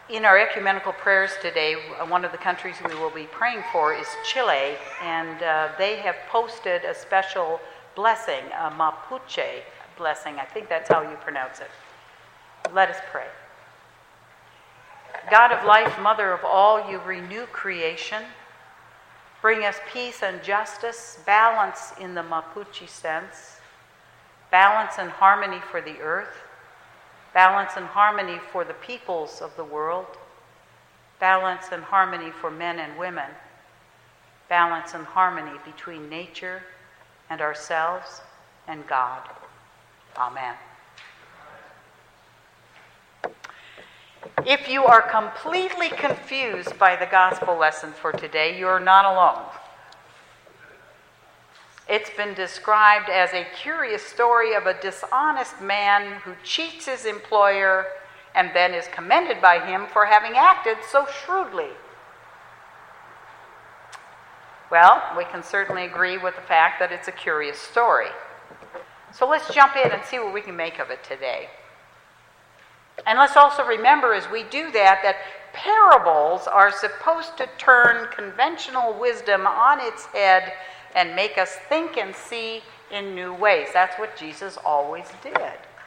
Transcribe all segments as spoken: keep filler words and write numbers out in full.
In our ecumenical prayers today, one of the countries we will be praying for is Chile, and uh, they have posted a special blessing, a Mapuche blessing. I think that's how you pronounce it. Let us pray. God of life, Mother of all, you renew creation. Bring us peace and justice, balance in the Mapuche sense, balance and harmony for the earth, balance and harmony for the peoples of the world, balance and harmony for men and women, balance and harmony between nature and ourselves and God. Amen. If you are completely confused by the gospel lesson for today, you're not alone. It's been described as a curious story of a dishonest man who cheats his employer and then is commended by him for having acted so shrewdly. Well, we can certainly agree with the fact that it's a curious story. So let's jump in and see what we can make of it today. And let's also remember as we do that, that parables are supposed to turn conventional wisdom on its head and make us think and see in new ways. That's what Jesus always did.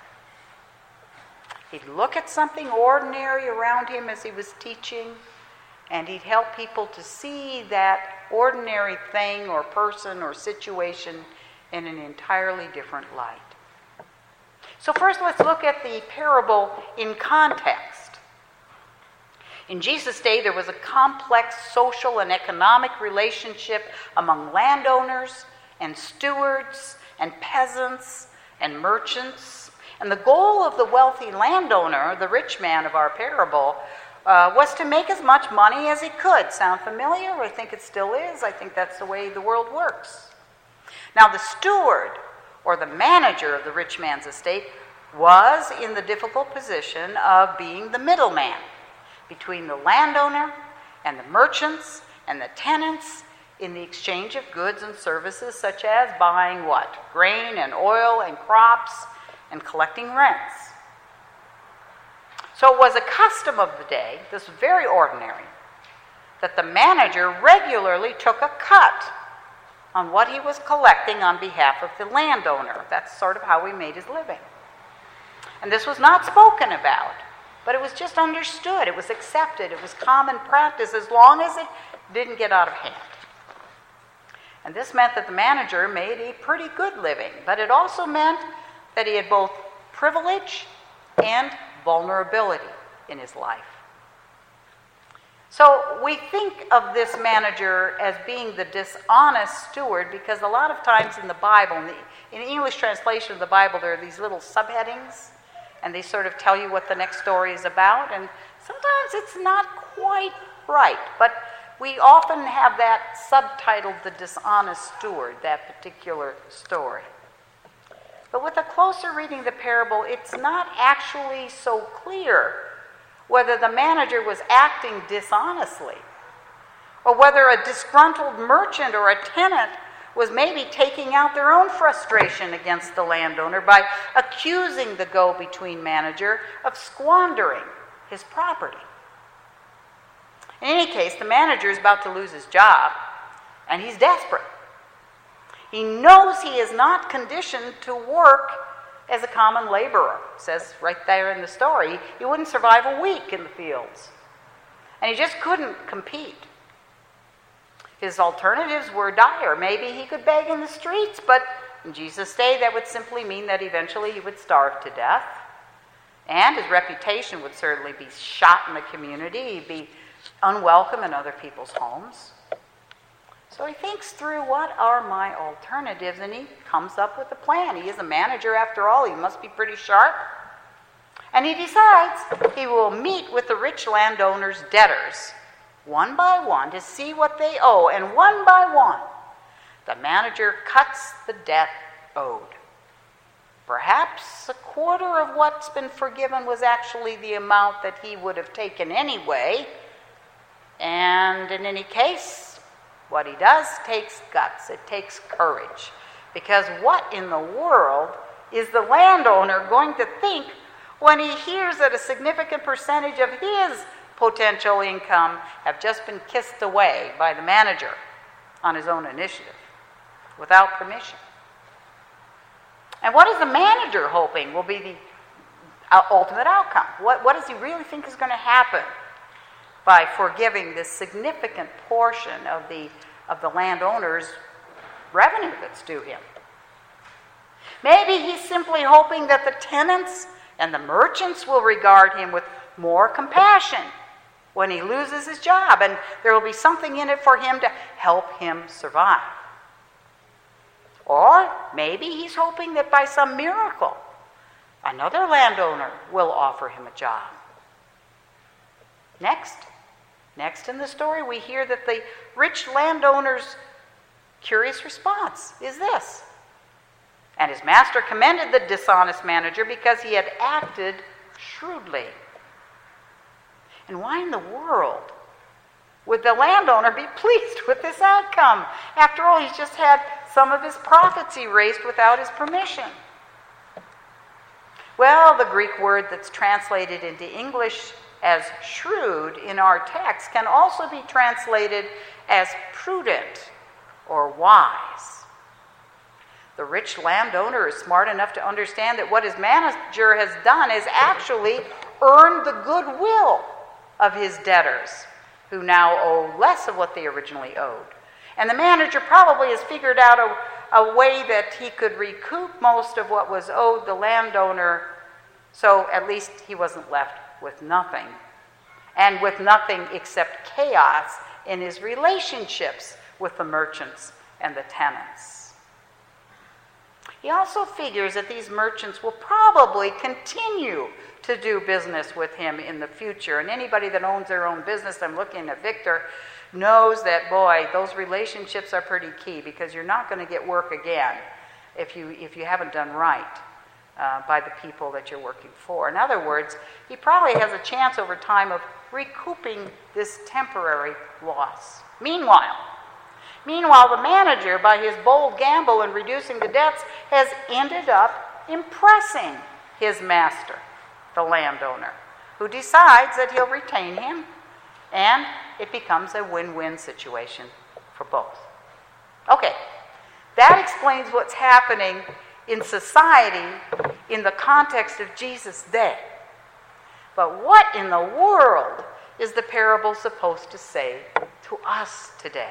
He'd look at something ordinary around him as he was teaching, and he'd help people to see that ordinary thing or person or situation in an entirely different light. So first, let's look at the parable in context. In Jesus' day, there was a complex social and economic relationship among landowners and stewards and peasants and merchants. And the goal of the wealthy landowner, the rich man of our parable, uh, was to make as much money as he could. Sound familiar? I think it still is. I think that's the way the world works. Now, the steward, or the manager of the rich man's estate, was in the difficult position of being the middleman between the landowner and the merchants and the tenants in the exchange of goods and services, such as buying what? Grain and oil and crops and collecting rents. So it was a custom of the day, this was very ordinary, that the manager regularly took a cut on what he was collecting on behalf of the landowner. That's sort of how he made his living. And this was not spoken about, but it was just understood. It was accepted. It was common practice as long as it didn't get out of hand. And this meant that the manager made a pretty good living, but it also meant that he had both privilege and vulnerability in his life. So we think of this manager as being the dishonest steward because a lot of times in the Bible, in the, in the English translation of the Bible, there are these little subheadings, and they sort of tell you what the next story is about, and sometimes it's not quite right, but we often have that subtitled The Dishonest Steward, that particular story. But with a closer reading of the parable, it's not actually so clear whether the manager was acting dishonestly, or whether a disgruntled merchant or a tenant was maybe taking out their own frustration against the landowner by accusing the go-between manager of squandering his property. In any case, the manager is about to lose his job, and he's desperate. He knows he is not conditioned to work as a common laborer. It says right there in the story, he wouldn't survive a week in the fields. And he just couldn't compete. His alternatives were dire. Maybe he could beg in the streets, but in Jesus' day, that would simply mean that eventually he would starve to death. And his reputation would certainly be shot in the community. He'd be unwelcome in other people's homes. So he thinks through, what are my alternatives? And he comes up with a plan. He is a manager after all. He must be pretty sharp. And he decides he will meet with the rich landowner's debtors, one by one, to see what they owe. And one by one, the manager cuts the debt owed. Perhaps a quarter of what's been forgiven was actually the amount that he would have taken anyway. And in any case, what he does takes guts. It takes courage. Because what in the world is the landowner going to think when he hears that a significant percentage of his potential income have just been kissed away by the manager on his own initiative, without permission. And what is the manager hoping will be the uh, ultimate outcome? What, what does he really think is going to happen by forgiving this significant portion of the, of the landowner's revenue that's due him? Maybe he's simply hoping that the tenants and the merchants will regard him with more compassion when he loses his job, and there will be something in it for him to help him survive. Or maybe he's hoping that by some miracle, another landowner will offer him a job. Next, next in the story, we hear that the rich landowner's curious response is this: and his master commended the dishonest manager because he had acted shrewdly. And why in the world would the landowner be pleased with this outcome? After all, he's just had some of his profits erased without his permission. Well, the Greek word that's translated into English as shrewd in our text can also be translated as prudent or wise. The rich landowner is smart enough to understand that what his manager has done is actually earned the goodwill of his debtors, who now owe less of what they originally owed. And the manager probably has figured out a, a way that he could recoup most of what was owed the landowner, so at least he wasn't left with nothing. And with nothing except chaos in his relationships with the merchants and the tenants. He also figures that these merchants will probably continue to do business with him in the future. And anybody that owns their own business, I'm looking at Victor, knows that, boy, those relationships are pretty key, because you're not going to get work again if you, if you haven't done right uh, by the people that you're working for. In other words, he probably has a chance over time of recouping this temporary loss. Meanwhile, Meanwhile, the manager, by his bold gamble in reducing the debts, has ended up impressing his master, the landowner, who decides that he'll retain him, and it becomes a win-win situation for both. Okay, that explains what's happening in society in the context of Jesus' day. But what in the world is the parable supposed to say to us today?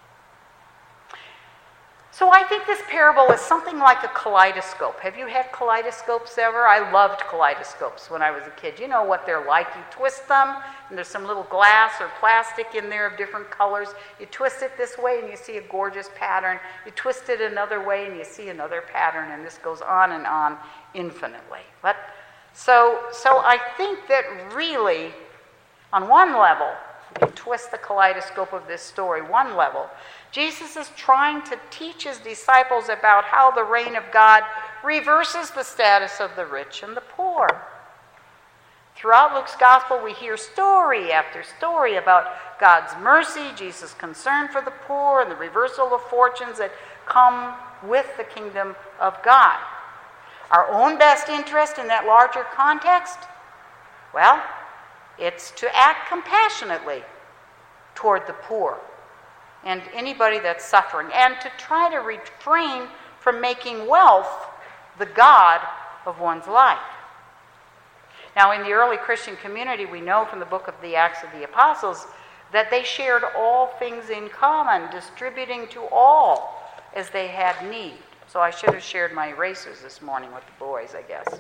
So I think this parable is something like a kaleidoscope. Have you had kaleidoscopes ever? I loved kaleidoscopes when I was a kid. You know what they're like. You twist them, and there's some little glass or plastic in there of different colors. You twist it this way, and you see a gorgeous pattern. You twist it another way, and you see another pattern, and this goes on and on infinitely. But so, so I think that really, on one level, if you twist the kaleidoscope of this story, one level, Jesus is trying to teach his disciples about how the reign of God reverses the status of the rich and the poor. Throughout Luke's gospel, we hear story after story about God's mercy, Jesus' concern for the poor, and the reversal of fortunes that come with the kingdom of God. Our own best interest in that larger context? Well, it's to act compassionately toward the poor and anybody that's suffering, and to try to refrain from making wealth the god of one's life. Now, in the early Christian community, we know from the book of the Acts of the Apostles that they shared all things in common, distributing to all as they had need. So I should have shared my erasers this morning with the boys, I guess.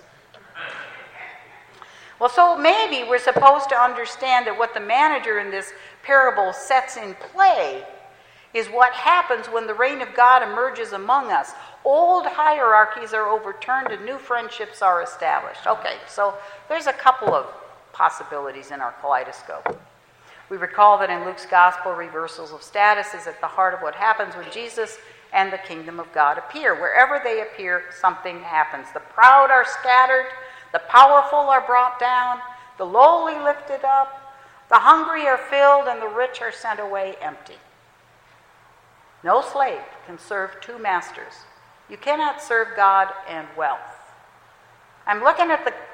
Well, so maybe we're supposed to understand that what the manager in this parable sets in play is what happens when the reign of God emerges among us. Old hierarchies are overturned and new friendships are established. Okay, so there's a couple of possibilities in our kaleidoscope. We recall that in Luke's gospel, reversals of status is at the heart of what happens when Jesus and the kingdom of God appear. Wherever they appear, something happens. The proud are scattered, the powerful are brought down, the lowly lifted up, the hungry are filled, and the rich are sent away empty. No slave can serve two masters. You cannot serve God and wealth. I'm looking at the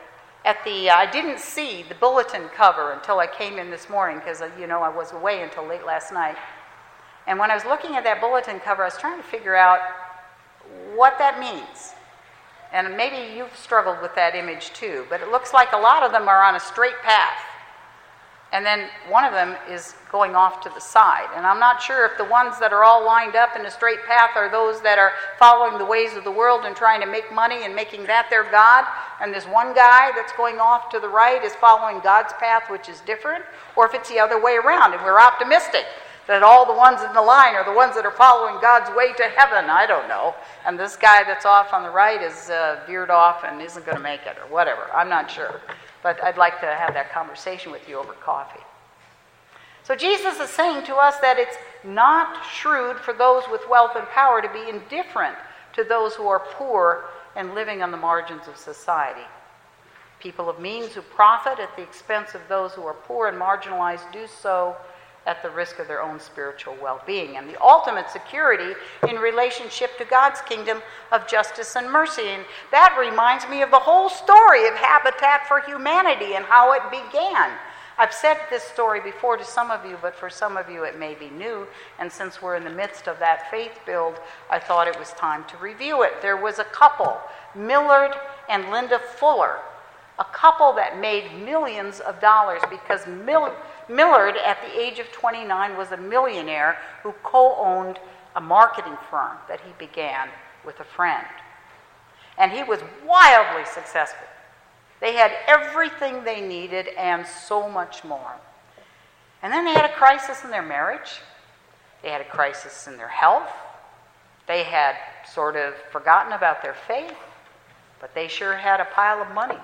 at the, uh, I didn't see the bulletin cover until I came in this morning because, uh, you know, I was away until late last night. And when I was looking at that bulletin cover, I was trying to figure out what that means. And maybe you've struggled with that image too, but it looks like a lot of them are on a straight path. And then one of them is going off to the side. And I'm not sure if the ones that are all lined up in a straight path are those that are following the ways of the world and trying to make money and making that their God. And this one guy that's going off to the right is following God's path, which is different. Or if it's the other way around and we're optimistic that all the ones in the line are the ones that are following God's way to heaven. I don't know. And this guy that's off on the right is uh, veered off and isn't going to make it or whatever. I'm not sure. But I'd like to have that conversation with you over coffee. So Jesus is saying to us that it's not shrewd for those with wealth and power to be indifferent to those who are poor and living on the margins of society. People of means who profit at the expense of those who are poor and marginalized do so at the risk of their own spiritual well-being and the ultimate security in relationship to God's kingdom of justice and mercy. And that reminds me of the whole story of Habitat for Humanity and how it began. I've said this story before to some of you, but for some of you it may be new. And since we're in the midst of that faith build, I thought it was time to review it. There was a couple, Millard and Linda Fuller, a couple that made millions of dollars because Mil- Millard, at the age of twenty-nine, was a millionaire who co-owned a marketing firm that he began with a friend. And he was wildly successful. They had everything they needed and so much more. And then they had a crisis in their marriage. They had a crisis in their health. They had sort of forgotten about their faith, but they sure had a pile of money.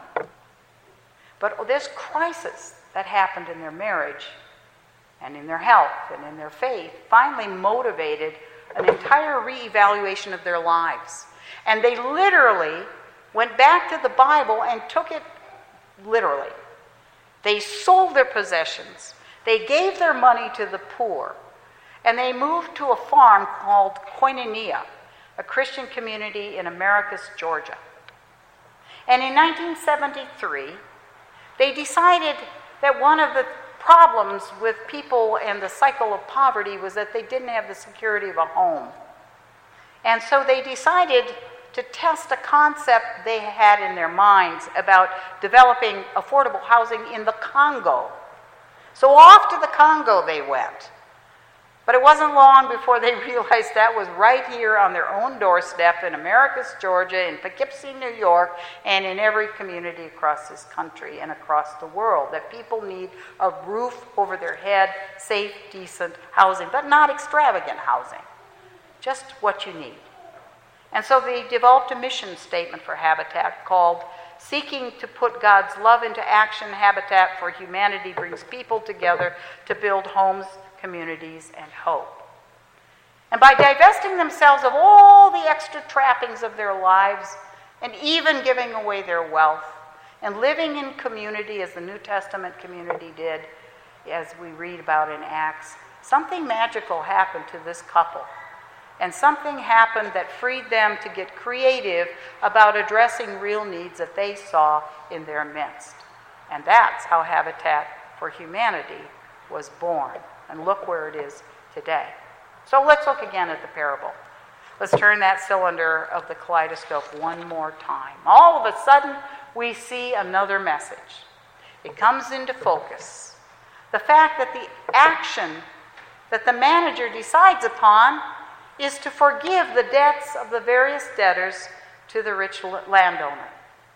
But this crisis that happened in their marriage and in their health and in their faith finally motivated an entire reevaluation of their lives. And they literally went back to the Bible and took it literally. They sold their possessions. They gave their money to the poor. And they moved to a farm called Koinonia, a Christian community in Americus, Georgia. And in nineteen seventy-three, they decided that one of the problems with people and the cycle of poverty was that they didn't have the security of a home. And so they decided to test a concept they had in their minds about developing affordable housing in the Congo. So off to the Congo they went. But it wasn't long before they realized that was right here on their own doorstep in Americus, Georgia, in Poughkeepsie, New York, and in every community across this country and across the world, that people need a roof over their head, safe, decent housing, but not extravagant housing, just what you need. And so they developed a mission statement for Habitat called Seeking to Put God's Love into Action. Habitat for Humanity brings people together to build homes, communities, and hope. And by divesting themselves of all the extra trappings of their lives and even giving away their wealth and living in community as the New Testament community did, as we read about in Acts, something magical happened to this couple. And something happened that freed them to get creative about addressing real needs that they saw in their midst. And that's how Habitat for Humanity was born. And look where it is today. So let's look again at the parable. Let's turn that cylinder of the kaleidoscope one more time. All of a sudden, we see another message. It comes into focus. The fact that the action that the manager decides upon is to forgive the debts of the various debtors to the rich landowner.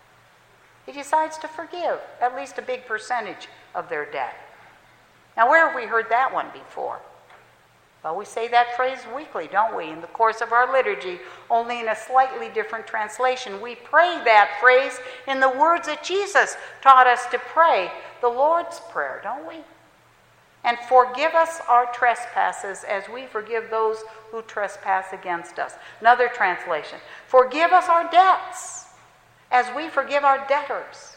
He decides to forgive at least a big percentage of their debt. Now, where have we heard that one before? Well, we say that phrase weekly, don't we, in the course of our liturgy, only in a slightly different translation. We pray that phrase in the words that Jesus taught us to pray, the Lord's Prayer, don't we? And forgive us our trespasses as we forgive those who trespass against us. Another translation, forgive us our debts as we forgive our debtors.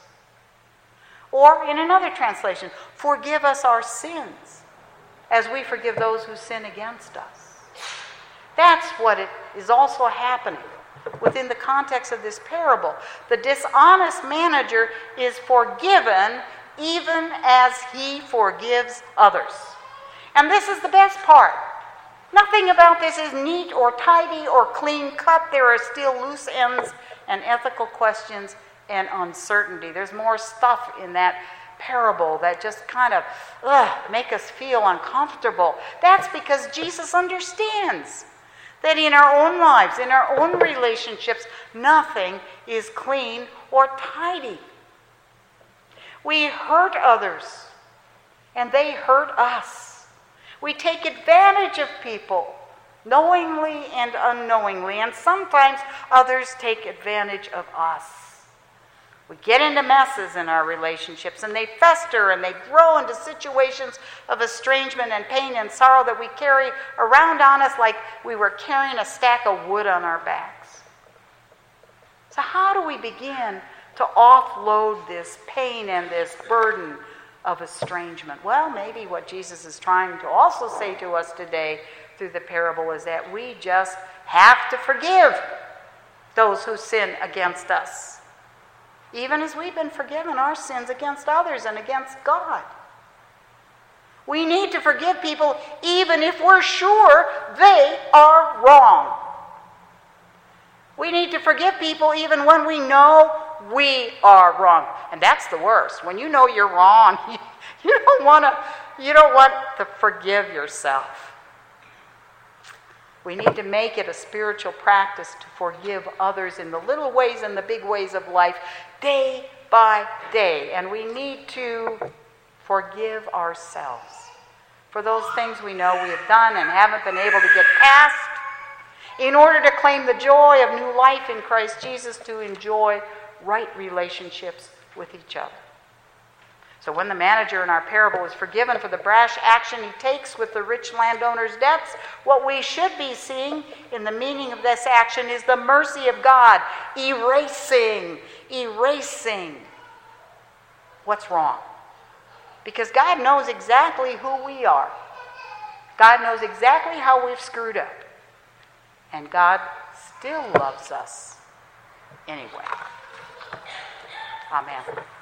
Or in another translation, forgive us our sins as we forgive those who sin against us. That's what it is also happening within the context of this parable. The dishonest manager is forgiven even as he forgives others. And this is the best part. Nothing about this is neat or tidy or clean cut. There are still loose ends and ethical questions and uncertainty. There's more stuff in that parable that just kind of ugh, make us feel uncomfortable. That's because Jesus understands that in our own lives, in our own relationships, nothing is clean or tidy. We hurt others, and they hurt us. We take advantage of people, knowingly and unknowingly, and sometimes others take advantage of us. We get into messes in our relationships, and they fester and they grow into situations of estrangement and pain and sorrow that we carry around on us like we were carrying a stack of wood on our backs. So how do we begin to offload this pain and this burden of estrangement? Well, maybe what Jesus is trying to also say to us today through the parable is that we just have to forgive those who sin against us, even as we've been forgiven our sins against others and against God. We need to forgive people even if we're sure they are wrong. We need to forgive people even when we know we are wrong. And that's the worst. When you know you're wrong, you, you don't want to you don't want to forgive yourself. We need to make it a spiritual practice to forgive others in the little ways and the big ways of life, day by day. And we need to forgive ourselves for those things we know we have done and haven't been able to get past, in order to claim the joy of new life in Christ Jesus, to enjoy right relationships with each other. So when the manager in our parable is forgiven for the brash action he takes with the rich landowner's debts, what we should be seeing in the meaning of this action is the mercy of God, erasing, erasing what's wrong. Because God knows exactly who we are. God knows exactly how we've screwed up. And God still loves us anyway. Amen.